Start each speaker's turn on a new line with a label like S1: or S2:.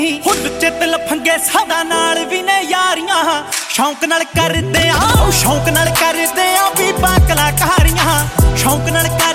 S1: hood ਚ ਦਿਲ ਫੰਗੇ ਸਾਡਾ ਨਾਲ ਵੀ ਨੇ ਯਾਰੀਆਂ ਸ਼ੌਂਕ ਨਾਲ ਕਰਦੇ ਆ ਸ਼ੌਂਕ ਨਾਲ ਕਰਦੇ ਆ ਬੀਬਾਂ ਕਲਾਕਾਰੀਆਂ ਸ਼ੌਂਕ ਨਾਲ